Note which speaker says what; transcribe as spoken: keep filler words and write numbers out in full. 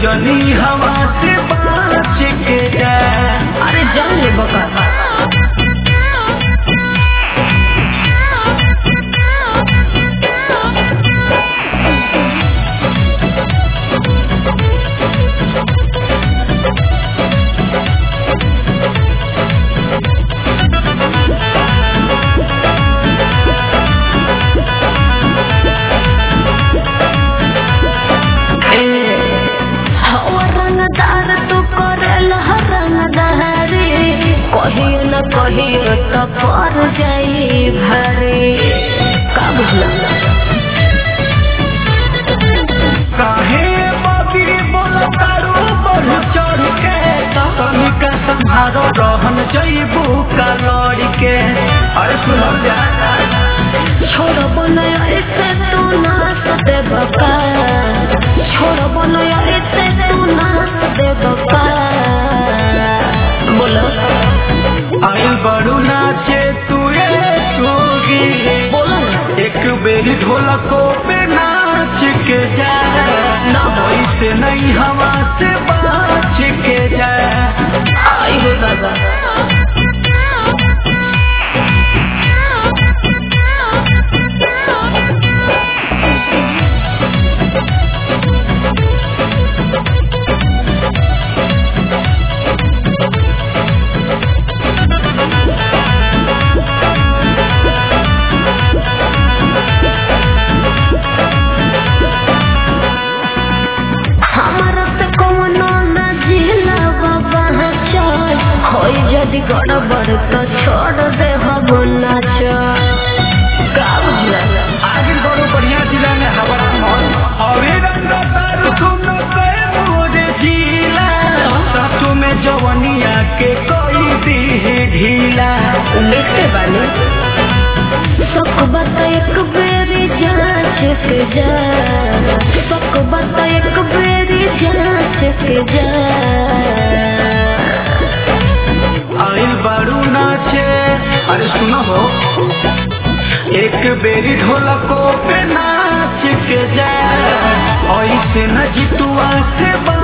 Speaker 1: जनी हवा से बच के जा।
Speaker 2: अरे जान ले बका कहियो न कहियो तो पर जाई भारी का बुझला
Speaker 1: काहे बाबी बोला तारू बढ़ चढ़ के तनिका संभारो रहन जइबू का लड़ के। अरे सुनो जा
Speaker 2: छोड़ बनया ऐसे तू नाच दे बका छोड़ बनया ऐसे तू नाच दे बका बोलो
Speaker 1: आइल बड़ू नाचे तू चोगी
Speaker 2: बोलो
Speaker 1: एक बेरी ढोलको पे नाच के जा। ना वैसे नहीं हवा से बच के जा।
Speaker 2: आई हो दादा यदि गड़बड़ तो छोड़ दे हम नाच का बुझला
Speaker 1: आगे बड़ो बढ़िया जिला में हमारा मन अरे रंगा तारू सुनो पे मोरे जिला सासू में जवनिया के कोई दी ढीला।
Speaker 2: देखते बानी सक बात एक बेरी जांच के जा सक बात एक बेरी जांच के जा।
Speaker 1: आइल बारू नाचे अरे सुनो हो एक बेरी ढोलको पे नाच के जा। ऐसे न जितुआ से